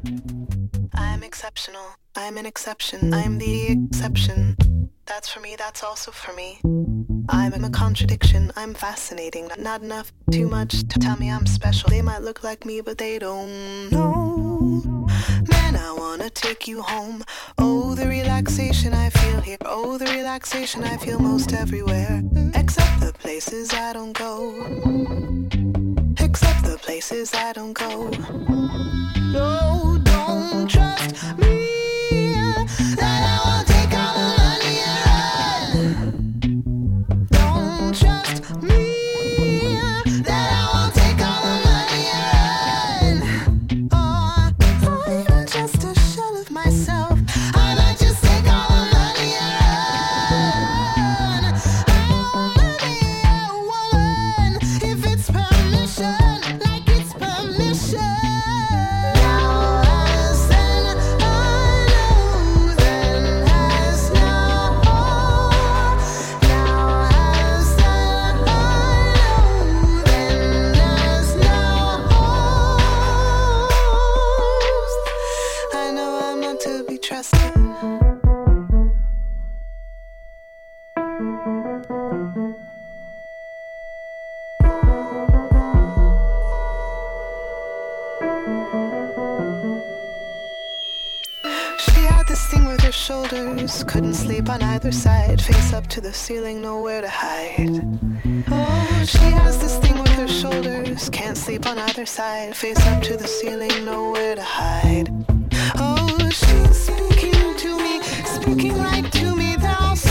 I'm exceptional. I'm an exception. I'm the exception. That's for me, that's also for me. I'm a contradiction. I'm fascinating. Not enough, too much to tell me I'm special. They might look like me, but they don't know. Man, I wanna take you home. Oh, the relaxation I feel here. Oh, the relaxation I feel most everywhere. Except the places I don't go. Except the places I don't go. No, don't trust me. That I won't take all the money and run. Don't trust me. That I won't take all the money and run. Oh, I'm just a shell of myself. I might just take all the money and run. I wanna be a woman if it's permission, like it's permission. Shoulders couldn't sleep on either side, face up to the ceiling, nowhere to hide. Oh, she has this thing with her shoulders, can't sleep on either side, face up to the ceiling, nowhere to hide. Oh, she's speaking to me, speaking right to me, thou